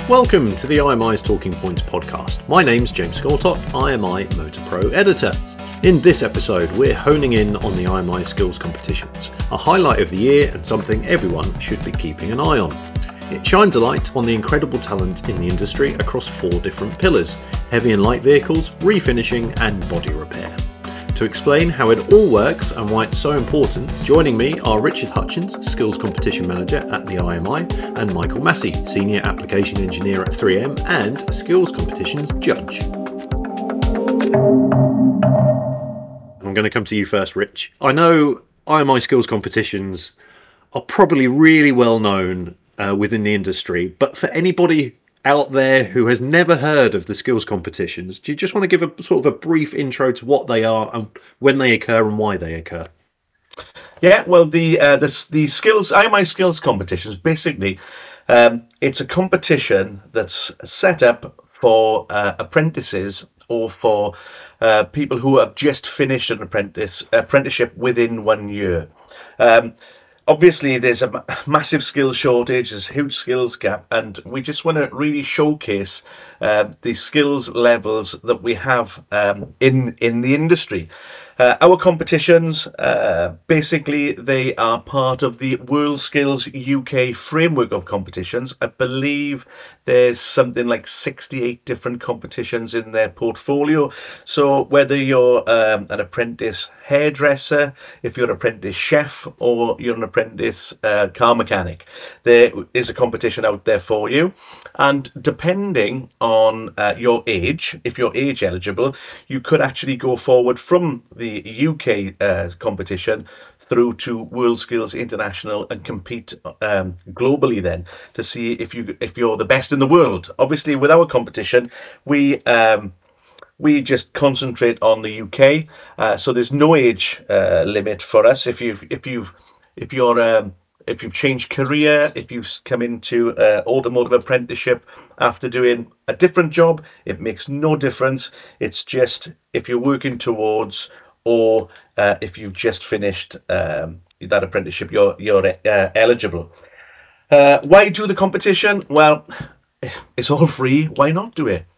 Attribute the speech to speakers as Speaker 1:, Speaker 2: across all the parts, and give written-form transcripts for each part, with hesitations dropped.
Speaker 1: Welcome to the IMI's Talking Points podcast. My name's James Skoltop, IMI Motor Pro Editor. In this episode, we're honing in on the IMI skills competitions, a highlight of the year and something everyone should be keeping an eye on. It shines a light on the incredible talent in the industry across 4 different pillars: heavy and light vehicles, refinishing and body repair. To explain how it all works and why it's so important, joining me are Richard Hutchins, Skills Competition Manager at the IMI, and Michael Massey, Senior Application Engineer at 3M and Skills Competitions Judge. I'm going to come to you first, Rich. I know IMI Skills Competitions are probably really well known within the industry, but for anybody out there who has never heard of the skills competitions, do you just want to give a sort of a brief intro to what they are and when they occur and why they occur?
Speaker 2: Yeah, well, the skills IMI skills competitions, basically, it's a competition that's set up for apprentices or for people who have just finished an apprenticeship within 1 year. Obviously, there's a massive skills shortage, there's a huge skills gap, and we just want to really showcase the skills levels that we have in the industry. Our competitions, basically, they are part of the World Skills UK framework of competitions. I believe there's something like 68 different competitions in their portfolio. So whether you're an apprentice hairdresser, if you're an apprentice chef, or you're an apprentice car mechanic, there is a competition out there for you. And depending on your age, if you're age eligible, you could actually go forward from the UK competition through to World Skills International and compete globally then to see if you're the best in the world. Obviously, with our competition, we just concentrate on the UK, so there's no age limit for us. If you've changed career, if you've come into automotive apprenticeship after doing a different job, it makes no difference. It's just if you're working towards, or if you've just finished that apprenticeship, you're eligible. Why do the competition? Well, it's all free. Why not do it?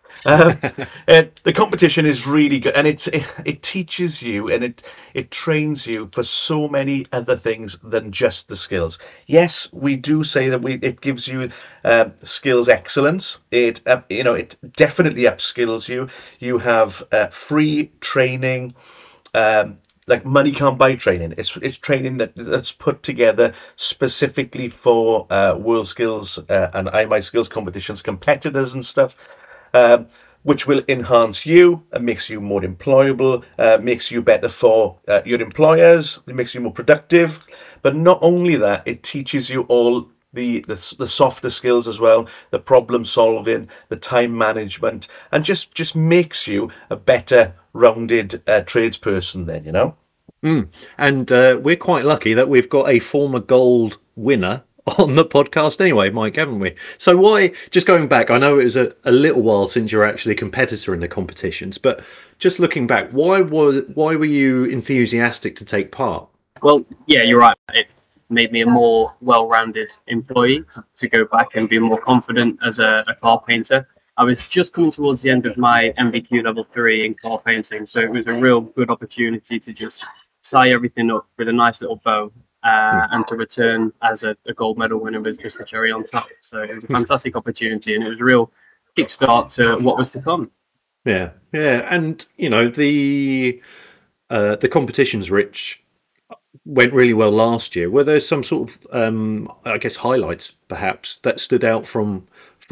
Speaker 2: The competition is really good, and it teaches you and it trains you for so many other things than just the skills. Yes, we do say that it gives you skills excellence. It definitely upskills you. You have free training. Like money can't buy training. It's training that's put together specifically for World Skills and IMI Skills competitions competitors and stuff. Which will enhance you and makes you more employable, makes you better for your employers, it makes you more productive. But not only that, it teaches you all the softer skills as well, the problem solving, the time management, and just makes you a better rounded tradesperson then, you know.
Speaker 1: And we're quite lucky that we've got a former gold winner on the podcast anyway, Mike, haven't we? So why, just going back, I know it was a little while since you were actually a competitor in the competitions, but just looking back, why were you enthusiastic to take part?
Speaker 3: Well, yeah, you're right. It made me a more well-rounded employee to go back and be more confident as a car painter. I was just coming towards the end of my MVQ level 3 in car painting, so it was a real good opportunity to just tie everything up with a nice little bow. And to return as a gold medal winner was just a cherry on top. So it was a fantastic opportunity, and it was a real kickstart to what was to come.
Speaker 1: Yeah, and the competitions, Rich, went really well last year. Were there some sort of I guess highlights perhaps that stood out from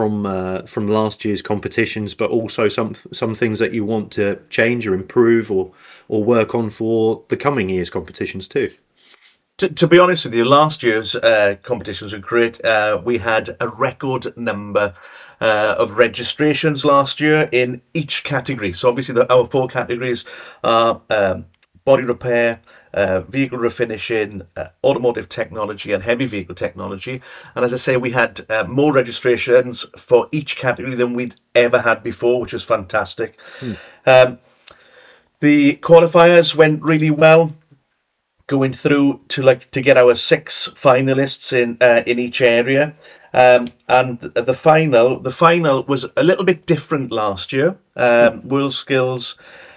Speaker 1: last year's competitions, but also some things that you want to change or improve or work on for the coming year's competitions too?
Speaker 2: To be honest with you, last year's competitions were great. We had a record number of registrations last year in each category. So obviously our 4 categories are body repair, vehicle refinishing, automotive technology and heavy vehicle technology. And as I say, we had more registrations for each category than we'd ever had before, which was fantastic. The qualifiers went really well. going through to get our 6 finalists in each area. And the final was a little bit different last year. WorldSkills,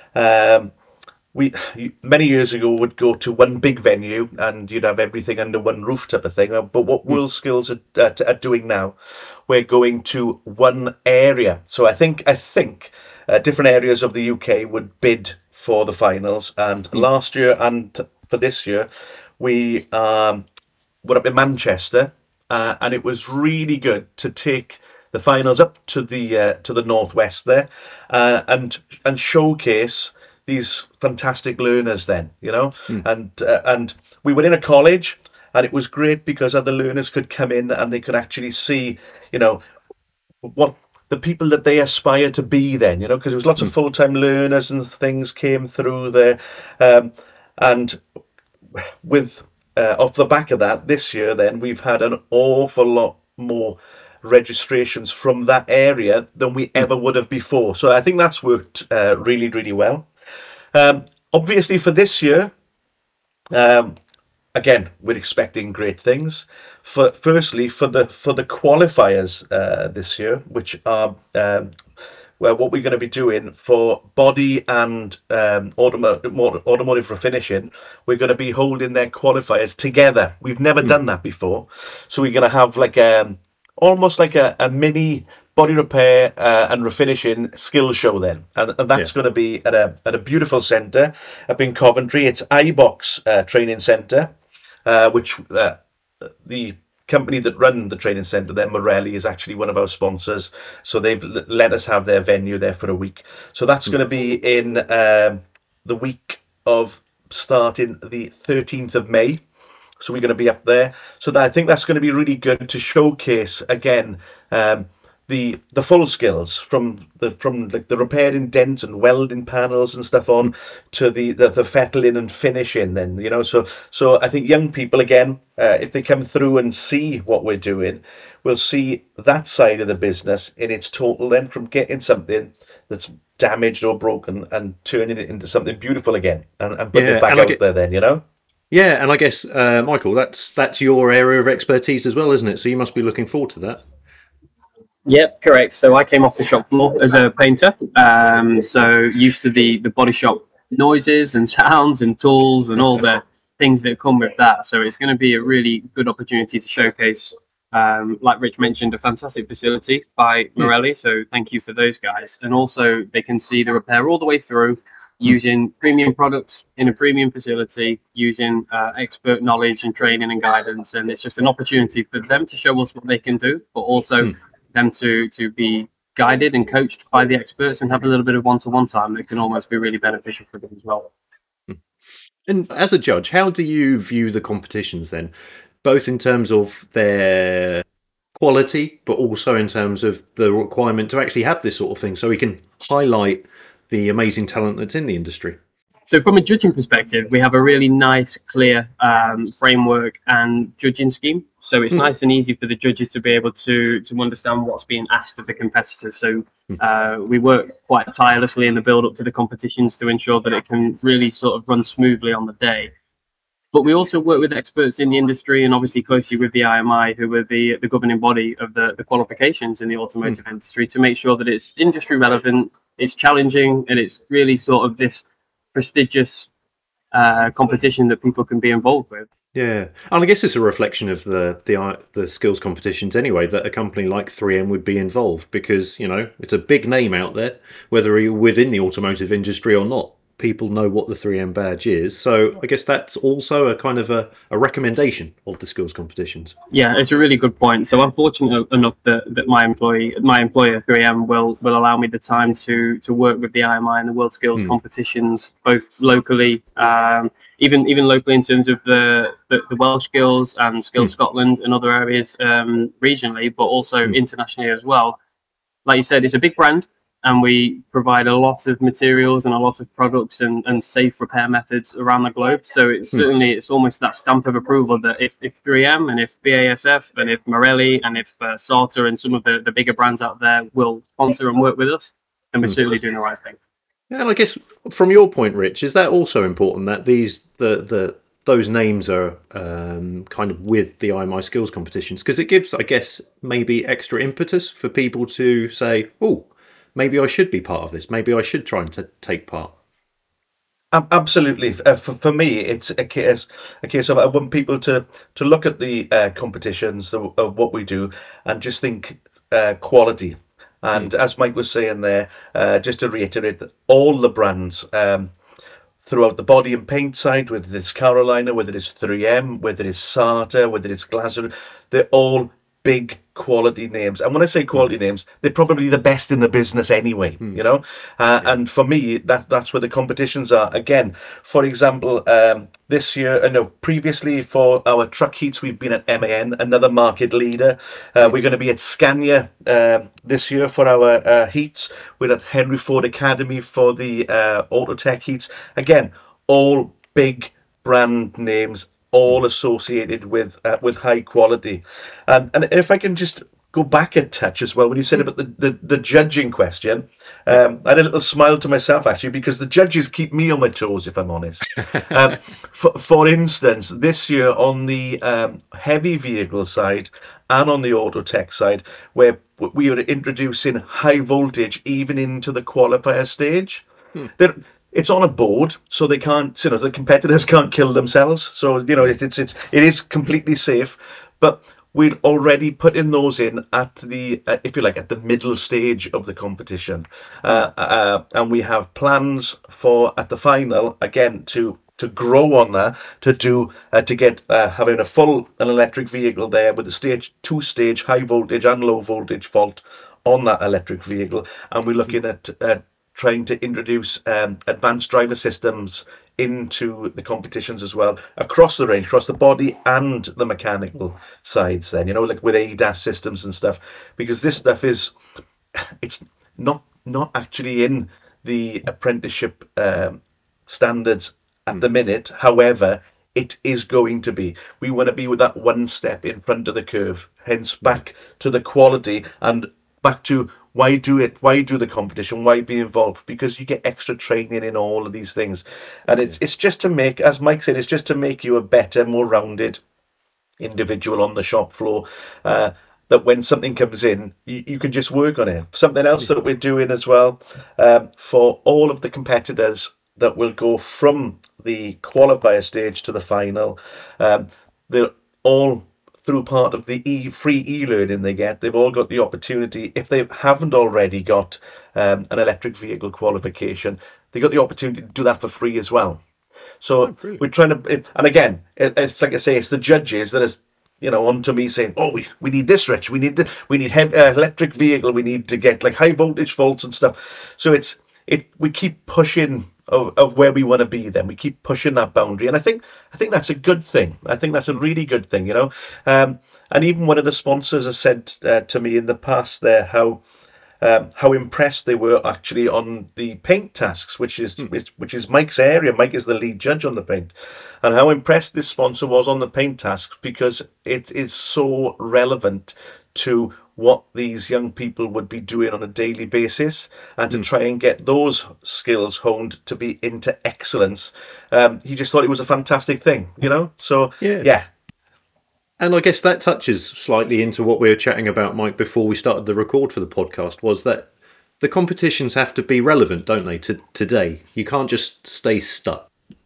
Speaker 2: we many years ago would go to one big venue and you'd have everything under one roof type of thing. But what WorldSkills are doing now, we're going to one area. So I think different areas of the UK would bid for the finals. And last year and for this year, we were up in Manchester, and it was really good to take the finals up to the northwest there, and showcase these fantastic learners. Then and we were in a college, and it was great because other learners could come in and they could actually see, what the people that they aspire to be. Then because there was lots of full-time learners and things came through there, and with off the back of that, this year then we've had an awful lot more registrations from that area than we ever would have before. So I think that's worked really, really well. Obviously for this year, again, we're expecting great things. Firstly, for the qualifiers this year, which are what we're going to be doing for body and automotive refinishing, we're going to be holding their qualifiers together. We've never done that before, so we're going to have like almost like a mini body repair and refinishing skills show then, and that's going to be at a beautiful centre up in Coventry. It's iBox Training Centre, which the company that run the training centre there, Morelli, is actually one of our sponsors, so they've let us have their venue there for a week. So that's going to be in the week of starting the 13th of May. So we're going to be up there. So I think that's going to be really good to showcase again the full skills from the repairing dents and welding panels and stuff on to the fettling and finishing. Then so I think young people again, if they come through and see what we're doing, will see that side of the business in its total. Then from getting something that's damaged or broken and turning it into something beautiful again and putting it back out there. Then
Speaker 1: Yeah, and I guess Michael, that's your area of expertise as well, isn't it? So you must be looking forward to that.
Speaker 3: Yep, correct. So I came off the shop floor as a painter, so used to the body shop noises and sounds and tools and all the things that come with that. So it's going to be a really good opportunity to showcase, like Rich mentioned, a fantastic facility by Morelli. So thank you for those guys. And also they can see the repair all the way through, using premium products in a premium facility, using expert knowledge and training and guidance. And it's just an opportunity for them to show us what they can do, but also them to be guided and coached by the experts and have a little bit of one-to-one time that can almost be really beneficial for them as well.
Speaker 1: And as a judge, how do you view the competitions then, both in terms of their quality, but also in terms of the requirement to actually have this sort of thing so we can highlight the amazing talent that's in the industry?
Speaker 3: So from a judging perspective, we have a really nice, clear framework and judging scheme. So it's nice and easy for the judges to be able to understand what's being asked of the competitors. So we work quite tirelessly in the build up to the competitions to ensure that it can really sort of run smoothly on the day. But we also work with experts in the industry and obviously closely with the IMI, who are the governing body of the qualifications in the automotive industry, to make sure that it's industry relevant, it's challenging, and it's really sort of this prestigious competition that people can be involved with.
Speaker 1: Yeah, and I guess it's a reflection of the skills competitions anyway, that a company like 3M would be involved because, it's a big name out there, whether you're within the automotive industry or not. People know what the 3M badge is. So I guess that's also a kind of a recommendation of the skills competitions.
Speaker 3: Yeah, it's a really good point. So I'm fortunate enough that my employer 3M will allow me the time to work with the IMI and the World Skills competitions, both locally, even locally in terms of the Welsh Skills and Skills Scotland and other areas regionally, but also internationally as well. Like you said, it's a big brand. And we provide a lot of materials and a lot of products and safe repair methods around the globe. So it's certainly, it's almost that stamp of approval that if 3M and if BASF and if Morelli and if Sauter and some of the bigger brands out there will sponsor and work with us, then we're certainly doing the right thing.
Speaker 1: Yeah, and I guess from your point, Rich, is that also important that the those names are kind of with the IMI skills competitions, because it gives, I guess, maybe extra impetus for people to say, oh, maybe I should be part of this. Maybe I should try and take part.
Speaker 2: Absolutely. For me, it's a case of I want people to look at the competitions of what we do and just think quality. And as Mike was saying there, just to reiterate, that all the brands throughout the body and paint side, whether it's Carolina, whether it's 3M, whether it's Sartor, whether it's Glasgow, they're all big quality names. And when I say quality names, they're probably the best in the business anyway, you know. And for me, that's where the competitions are. Again, for example, this year, previously for our truck heats, we've been at MAN, another market leader. We're going to be at Scania this year for our heats. We're at Henry Ford Academy for the Autotech heats. Again, all big brand names, all associated with high quality. And if I can just go back a touch as well, when you said about the judging question, I had a little smile to myself actually, because the judges keep me on my toes, if I'm honest. For instance, this year on the heavy vehicle side and on the Autotech side, where we are introducing high voltage even into the qualifier stage. It's on a board, so they can't, the competitors can't kill themselves. So, it is completely safe. But we're already putting those in at the, if you like, at the middle stage of the competition. And we have plans for, at the final, again, to grow on that, to get having a full an electric vehicle there with a two-stage high voltage and low voltage fault on that electric vehicle. And we're looking at trying to introduce advanced driver systems into the competitions as well, across the range, across the body and the mechanical sides then, like with ADAS systems and stuff, because this stuff it's not actually in the apprenticeship standards at the minute. However, it is going to be. We want to be with that one step in front of the curve, hence back to the quality and back to why do the competition, why be involved, because you get extra training in all of these things. And it's just to make, as Mike said, it's just to make you a better, more rounded individual on the shop floor, that when something comes in, you can just work on it. Something else that we're doing as well, for all of the competitors that will go from the qualifier stage to the final, they're all through part of the free e-learning they've all got the opportunity, if they haven't already got an electric vehicle qualification, they got the opportunity to do that for free as well. So we're trying to, and again, it's like I say, it's the judges that is, on to me saying, oh, we need this, Rich, we need heavy, electric vehicle, we need to get like high voltage faults and stuff. So we keep pushing of where we want to be. Then we keep pushing that boundary, and I think that's a good thing. I think that's a really good thing, and even one of the sponsors has said to me in the past there how impressed they were actually on the paint tasks, which is Mike's area. Mike is the lead judge on the paint, and how impressed this sponsor was on the paint tasks, because it is so relevant to what these young people would be doing on a daily basis, and to try and get those skills honed to be into excellence. He just thought it was a fantastic thing, So yeah.
Speaker 1: And I guess that touches slightly into what we were chatting about, Mike, before we started the record for the podcast, was that the competitions have to be relevant, don't they, to today? You can't just stay stuck.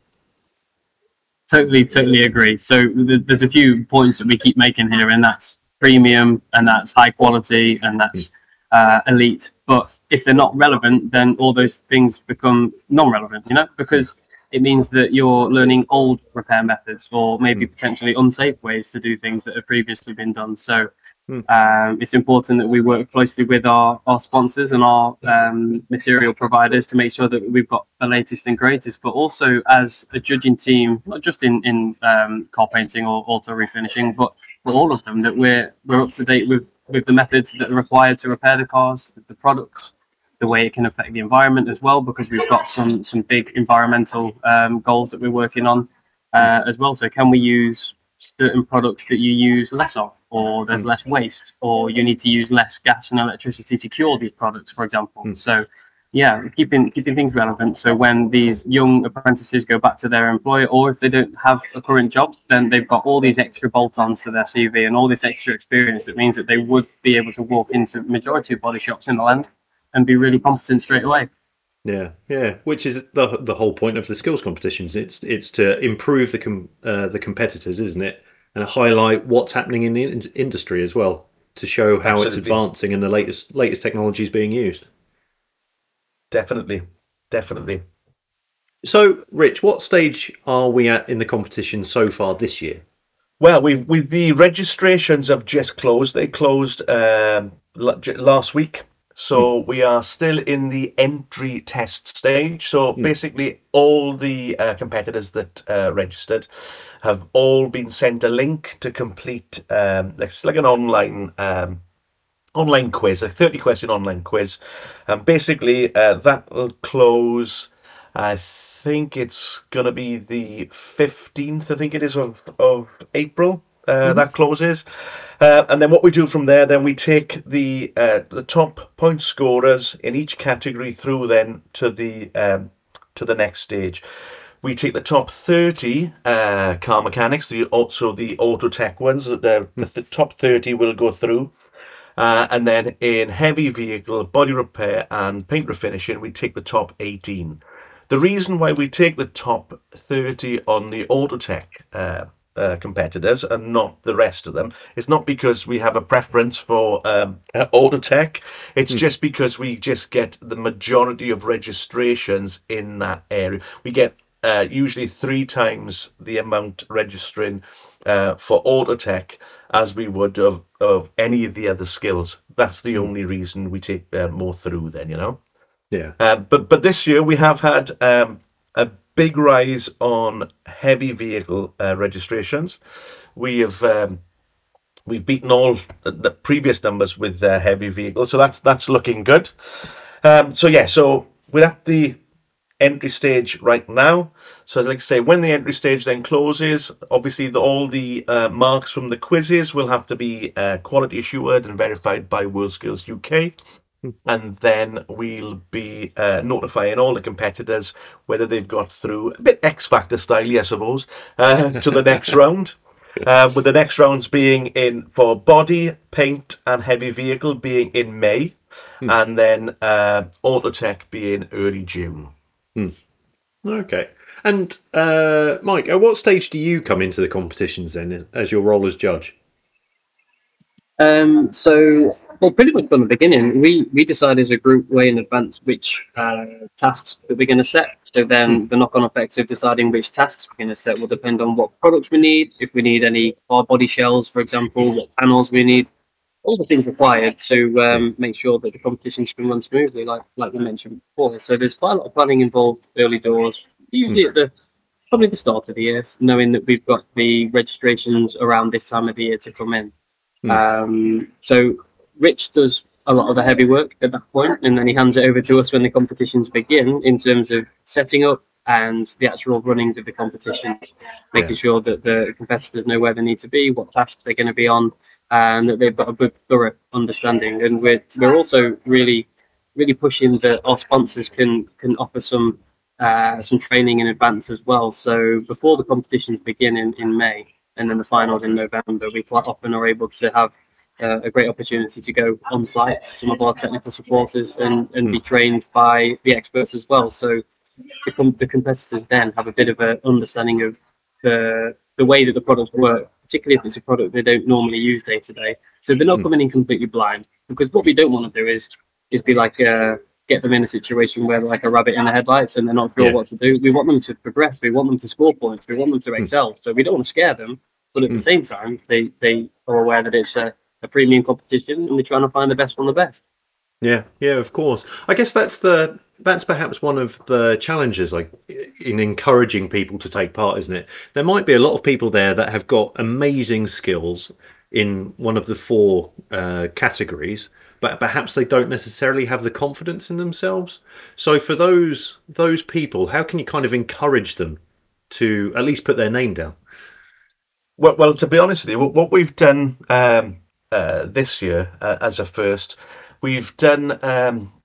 Speaker 3: Totally agree. So there's a few points that we keep making here, and that's premium, and that's high quality, and that's elite. But if they're not relevant, then all those things become non-relevant, because it means that you're learning old repair methods, or maybe potentially unsafe ways to do things that have previously been done. So it's important that we work closely with our sponsors and our material providers to make sure that we've got the latest and greatest, but also as a judging team, not just in car painting or auto refinishing, but all of them, that we're up to date with the methods that are required to repair the cars, the products, the way it can affect the environment as well, because we've got some big environmental goals that we're working on as well. So can we use certain products that you use less of, or there's less waste, or you need to use less gas and electricity to cure these products, for example. So keeping things relevant. So when these young apprentices go back to their employer, or if they don't have a current job, then they've got all these extra bolt-ons to their CV and all this extra experience. That means that they would be able to walk into majority of body shops in the land and be really competent straight away.
Speaker 1: Yeah, which is the whole point of the skills competitions. It's to improve the competitors, isn't it, and highlight what's happening in the industry as well, to show how it's
Speaker 2: Absolutely.
Speaker 1: advancing and the latest technologies being used.
Speaker 2: Definitely.
Speaker 1: So, Rich, what stage are we at in the competition so far this year?
Speaker 2: Well, with the registrations have just closed. They closed last week. So we are still in the entry test stage. So basically, all the competitors that registered have all been sent a link to complete. It's like an online quiz, a 30-question online quiz. And basically, that will close. I think it's going to be the 15th. I think it is of April. That closes. And then what we do from there, then we take the top point scorers in each category through then to the next stage. We take the top 30 car mechanics, also the auto tech ones. The top 30 will go through. And then in heavy vehicle, body repair and paint refinishing, we take the top 18. The reason why we take the top 30 on the Autotech competitors and not the rest of them is not because we have a preference for Autotech. It's just because we just get the majority of registrations in that area. We get usually 3 times the amount registering for Autotech as we would of any of the other skills. That's the only reason we take more through then,
Speaker 1: Yeah.
Speaker 2: But this year we have had a big rise on heavy vehicle registrations. We've beaten all the previous numbers with heavy vehicles, so that's looking good. So we're at the entry stage right now. So like I say, when the entry stage then closes, obviously all the marks from the quizzes will have to be quality assured and verified by WorldSkills UK. And then we'll be notifying all the competitors whether they've got through, a bit X Factor style, I suppose, to the next round. With the next rounds being in for body, paint, and heavy vehicle being in May, and then Autotech being early June.
Speaker 1: Okay. And Mike, at what stage do you come into the competitions then, as your role as judge?
Speaker 3: Pretty much from the beginning, we decide as a group way in advance which tasks that we're going to set. So then the knock-on effects of deciding which tasks we're going to set will depend on what products we need, if we need any car body shells, for example, what panels we need, all the things required to make sure that the competitions can run smoothly, like we mentioned before. So there's quite a lot of planning involved early doors, usually at probably the start of the year, knowing that we've got the registrations around this time of the year to come in. So Rich does a lot of the heavy work at that point, and then he hands it over to us when the competitions begin in terms of setting up and the actual running of the competitions, making sure that the competitors know where they need to be, what tasks they're going to be on, and that they've got a good, thorough understanding. And we're also really pushing that our sponsors can offer some training in advance as well. So before the competitions begin in May, and then the finals in November, we quite often are able to have a great opportunity to go on site to some of our technical supporters and be trained by the experts as well. So the competitors then have a bit of an understanding of the way that the products work, particularly if it's a product they don't normally use day to day. So they're not coming in completely blind, because what we don't want to do is be like get them in a situation where they're like a rabbit in the headlights and they're not sure what to do. We want them to progress. We want them to score points. We want them to excel. So we don't want to scare them, but at the same time, they are aware that it's a premium competition and we're trying to find the best from the best.
Speaker 1: Yeah, of course. I guess that's perhaps one of the challenges, like in encouraging people to take part, isn't it? There might be a lot of people there that have got amazing skills in one of the 4 categories, but perhaps they don't necessarily have the confidence in themselves. So for those people, how can you kind of encourage them to at least put their name down?
Speaker 2: Well, to be honest with you, what we've done this year as a first, we've done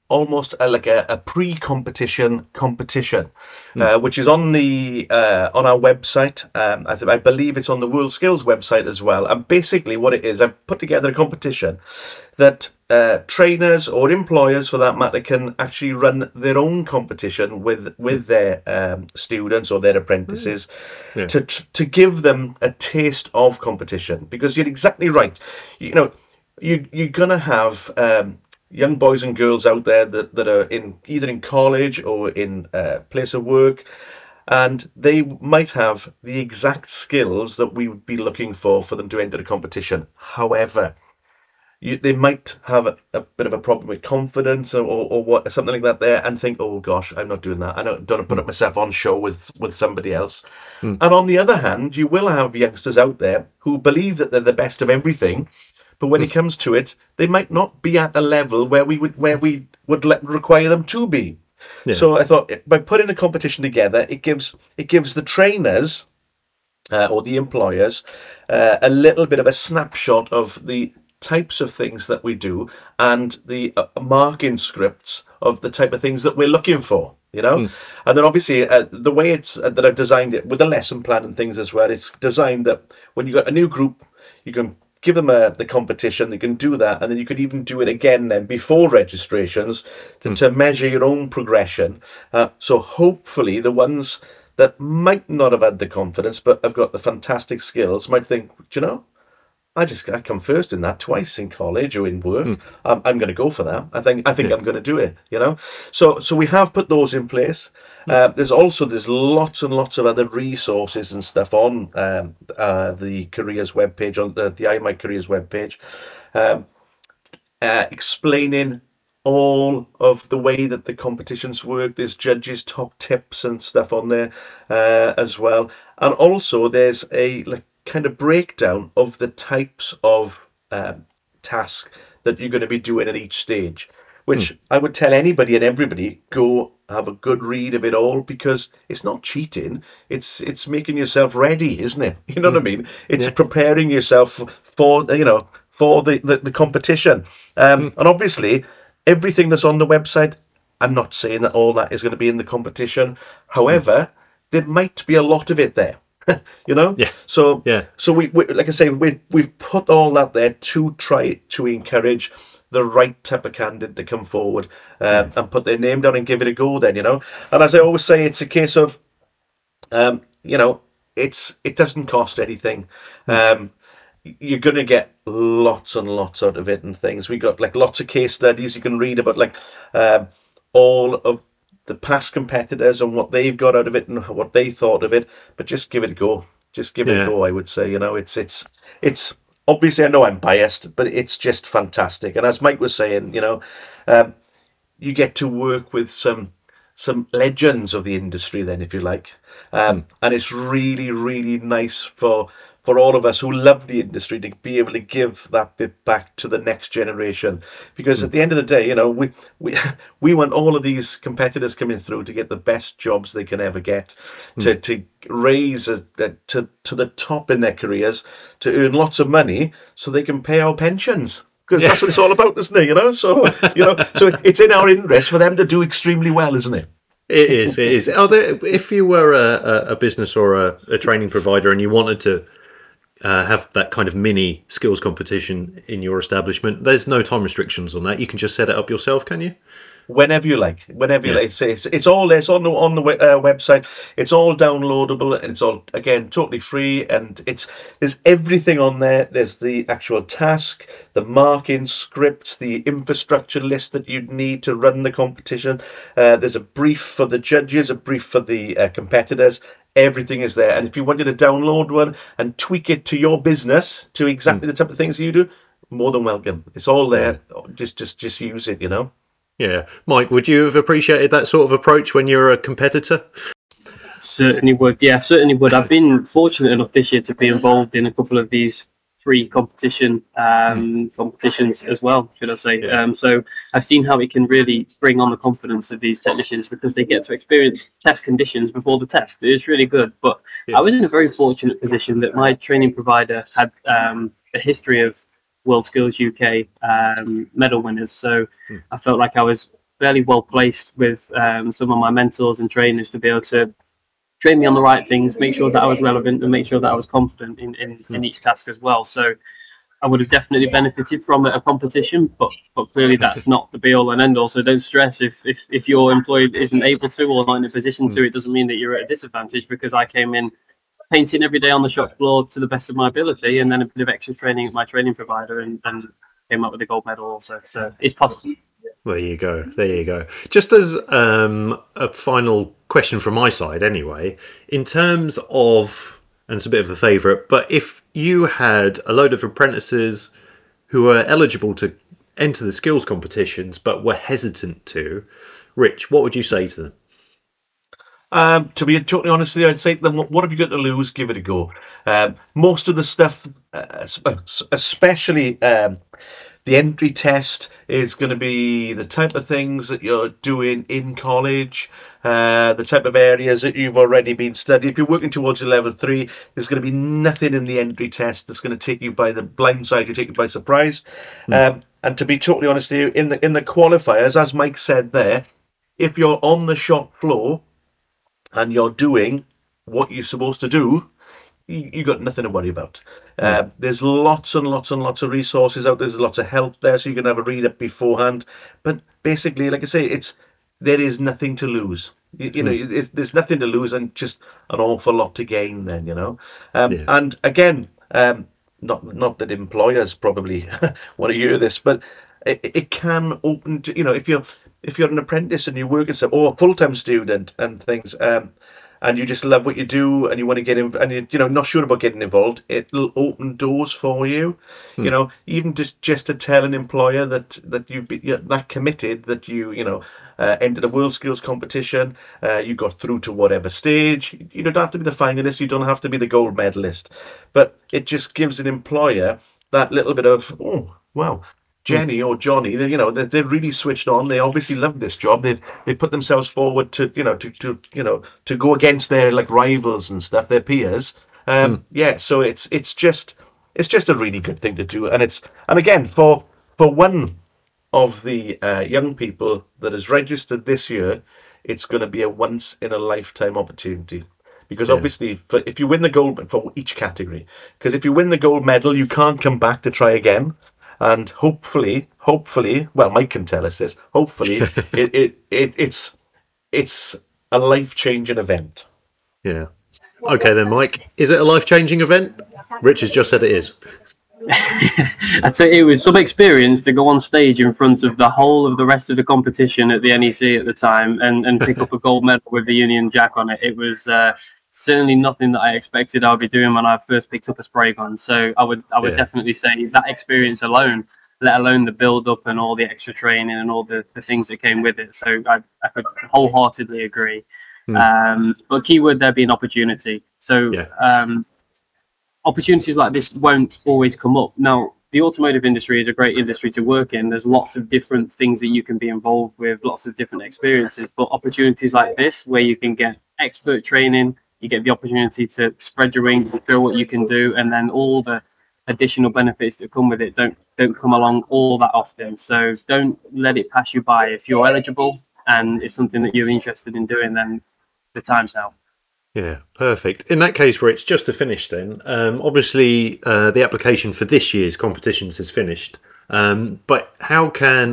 Speaker 2: almost like a pre-competition competition, which is on our website. I believe it's on the World Skills website as well. And basically what it is, I've put together a competition that trainers or employers, for that matter, can actually run their own competition with their students or their apprentices to give them a taste of competition. Because you're exactly right. You're gonna have young boys and girls out there that are either in college or in place of work, and they might have the exact skills that we would be looking for them to enter the competition. However, they might have a bit of a problem with confidence or what, something like that there, and think, oh gosh, I'm not doing that. I don't want to put myself on show with somebody else. And on the other hand, you will have youngsters out there who believe that they're the best of everything, but when it comes to it, they might not be at the level where we would require them to be. Yeah. So I thought, by putting a competition together, it gives the trainers or the employers a little bit of a snapshot of the types of things that we do and the marking scripts of the type of things that we're looking for. And then obviously the way it's that I've designed it with a lesson plan and things as well, it's designed that when you got a new group, you can give them the competition, they can do that, and then you could even do it again then before registrations to measure your own progression. So hopefully the ones that might not have had the confidence but have got the fantastic skills might think, I come first in that twice in college or in work. I'm going to go for that. I think I'm going to do it. So we have put those in place. There's lots and lots of other resources and stuff on the careers webpage, on the IMI Careers webpage, explaining all of the way that the competitions work. There's judges' top tips and stuff on there as well, and also there's a kind of breakdown of the types of tasks that you're going to be doing at each stage, which I would tell anybody and everybody, go have a good read of it all, because it's not cheating, it's making yourself ready, isn't it? You know what I mean? It's preparing yourself for the competition. And obviously everything that's on the website, I'm not saying that all that is going to be in the competition. However, there might be a lot of it there. So we like I say, we've put all that there to try to encourage the right type of candidate to come forward and put their name down and give it a go then, And as I always say, it's a case of it doesn't cost anything. You're going to get lots and lots out of it and things. We got lots of case studies you can read about, all of the past competitors and what they've got out of it and what they thought of it. But just give it a go. Just give it a go, I would say. It's obviously, I know I'm biased, but it's just fantastic. And as Mike was saying, you get to work with some legends of the industry then, if you like. And it's really, really nice for all of us who love the industry to be able to give that bit back to the next generation, because at the end of the day, we want all of these competitors coming through to get the best jobs they can ever get, to raise to the top in their careers, to earn lots of money so they can pay our pensions, because that's what it's all about, isn't it? So it's in our interest for them to do extremely well, isn't it?
Speaker 1: It is. If you were a business or a training provider and you wanted to have that kind of mini skills competition in your establishment, there's no time restrictions on that. You can just set it up yourself, can you?
Speaker 2: Whenever you like. It's all there. It's on the website. It's all downloadable, and it's all, again, totally free. And there's everything on there. There's the actual task, the marking scripts, the infrastructure list that you'd need to run the competition. There's a brief for the judges, a brief for the competitors. Everything is there. And if you wanted to download one and tweak it to your business, to exactly the type of things you do, more than welcome. It's all there. Just use it,
Speaker 1: Yeah. Mike, would you have appreciated that sort of approach when you're a competitor?
Speaker 3: Certainly would. Yeah, certainly would. I've been fortunate enough this year to be involved in a couple of these free competitions as well, should I say.
Speaker 1: Yeah.
Speaker 3: So I've seen how it can really bring on the confidence of these technicians, because they get to experience test conditions before the test. It's really good. But I was in a very fortunate position that my training provider had a history of World Skills UK medal winners. So I felt like I was fairly well placed with some of my mentors and trainers to be able to train me on the right things, make sure that I was relevant, and make sure that I was confident in each task as well. So I would have definitely benefited from a competition, but clearly that's not the be all and end all. So don't stress if your employee isn't able to or not in a position to. It doesn't mean that you're at a disadvantage, because I came in painting every day on the shop floor to the best of my ability, and then a bit of extra training at my training provider, and came up with a gold medal also. So it's possible.
Speaker 1: There you go. There you go. Just as a final question from my side, anyway, in terms of, and it's a bit of a favourite, but if you had a load of apprentices who were eligible to enter the skills competitions but were hesitant to, Rich, what would you say to them?
Speaker 2: To be totally honest with you, I'd say to them, what have you got to lose? Give it a go. Most of the stuff, especially the entry test, is going to be the type of things that you're doing in college, the type of areas that you've already been studying. If you're working towards your level 3, there's going to be nothing in the entry test that's going to take you by the blind side, take you by surprise. And to be totally honest with you, in the qualifiers, as Mike said there, if you're on the shop floor and you're doing what you're supposed to do, you got nothing to worry about. There's lots and lots and lots of resources out there. There's lots of help there, so you can have a read up beforehand. But basically, like I say, there is nothing to lose. There's nothing to lose and just an awful lot to gain. Then and again, not that employers probably want to hear this, but it can open to if you're an apprentice and you work as or a full-time student and things. And you just love what you do, and you want to get in, and you're not sure about getting involved, it'll open doors for you. Even just to tell an employer that you've been that committed, that you entered a world skills competition, you got through to whatever stage. You don't have to be the finalist, you don't have to be the gold medalist, but it just gives an employer that little bit of, oh wow, Jenny or Johnny, they're really switched on. They obviously love this job. They put themselves forward to go against their rivals and stuff, their peers. So it's just a really good thing to do. And again, for one of the young people that is registered this year, it's going to be a once in a lifetime opportunity. Because obviously, if you win the gold for each category, because if you win the gold medal, you can't come back to try again. And hopefully, well, Mike can tell us this. Hopefully, it's a life-changing event.
Speaker 1: Yeah. Okay then, Mike. Is it a life-changing event? Rich has just said it is.
Speaker 3: I'd say it was some experience to go on stage in front of the whole of the rest of the competition at the NEC at the time and pick up a gold medal with the Union Jack on it. It was certainly nothing that I expected I would be doing when I first picked up a spray gun. So I would definitely say that experience alone, let alone the build up and all the extra training and all the things that came with it. So I could wholeheartedly agree. But keyword there being opportunity. So opportunities like this won't always come up. Now, the automotive industry is a great industry to work in. There's lots of different things that you can be involved with, lots of different experiences. But opportunities like this, where you can get expert training, you get the opportunity to spread your wings and show what you can do, and then all the additional benefits that come with it don't come along all that often. So don't let it pass you by. If you're eligible and it's something that you're interested in doing, then the time's now.
Speaker 1: Yeah, perfect. In that case, Rich, just to finish then, obviously the application for this year's competitions is finished. But how can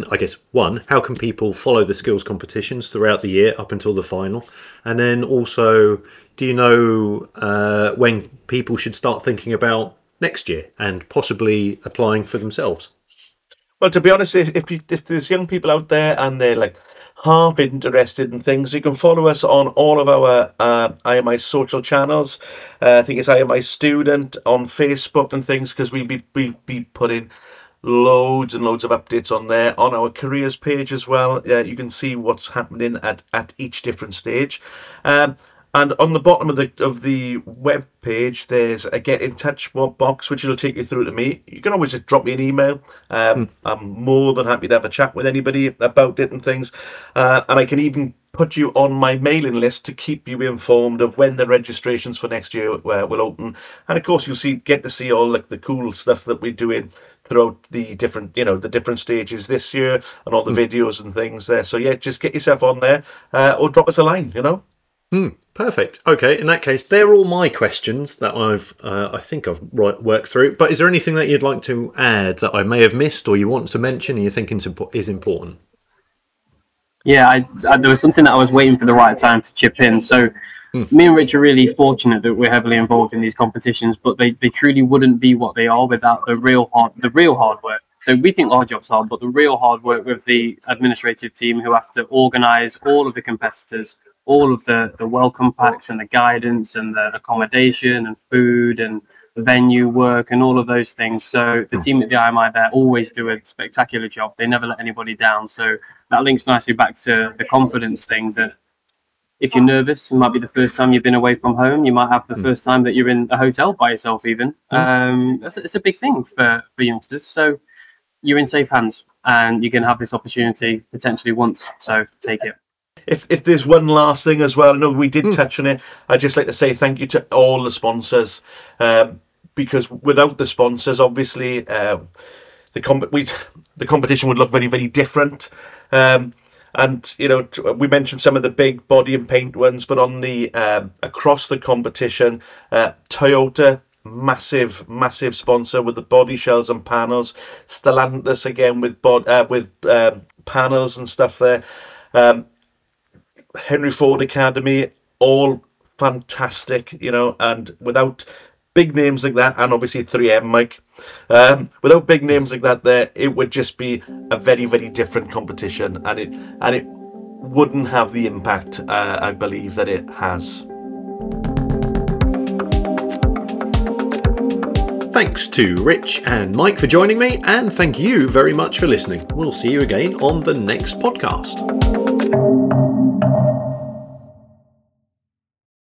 Speaker 1: people follow the skills competitions throughout the year up until the final? And then also, do you know when people should start thinking about next year and possibly applying for themselves?
Speaker 2: Well, to be honest, if there's young people out there and they're half interested in things, you can follow us on all of our IMI social channels. I think it's IMI Student on Facebook and things, because we'll be putting loads and loads of updates on there. On our careers page as well, you can see what's happening at each different stage. And on the bottom of the web page, there's a get in touch box, which will take you through to me. You can always just drop me an email. I'm more than happy to have a chat with anybody about it and things. And I can even put you on my mailing list to keep you informed of when the registrations for next year will open. And of course, you'll get to see all the cool stuff that we're doing throughout the different stages this year, and all the videos and things there. So yeah, just get yourself on there, or drop us a line.
Speaker 1: Perfect. Okay, in that case, they're all my questions that I think I've worked through. But is there anything that you'd like to add that I may have missed, or you want to mention, and you think is important?
Speaker 3: Yeah, there was something that I was waiting for the right time to chip in. So me and Rich are really fortunate that we're heavily involved in these competitions, but they truly wouldn't be what they are without the real hard work. So we think our job's hard, but the real hard work with the administrative team who have to organise all of the competitors, all of the welcome packs and the guidance and the accommodation and food and venue work and all of those things. So the team at the IMI there always do a spectacular job. They never let anybody down. So that links nicely back to the confidence thing, that if you're nervous, it might be the first time you've been away from home. You might have the first time that you're in a hotel by yourself even. It's a big thing for youngsters. So you're in safe hands and you can have this opportunity potentially once. So take it.
Speaker 2: If there's one last thing as well, I know we did touch on it. I'd just like to say thank you to all the sponsors, because without the sponsors, obviously, the competition would look very, very different. And we mentioned some of the big body and paint ones, but on the across the competition, Toyota, massive sponsor with the body shells and panels. Stellantis again with panels and stuff there. Henry Ford Academy, all fantastic, and without big names like that, and obviously 3M, Mike, without big names like that there, it would just be a very, very different competition, and it wouldn't have the impact, I believe, that it has.
Speaker 1: Thanks to Rich and Mike for joining me, and thank you very much for listening. We'll see you again on the next podcast.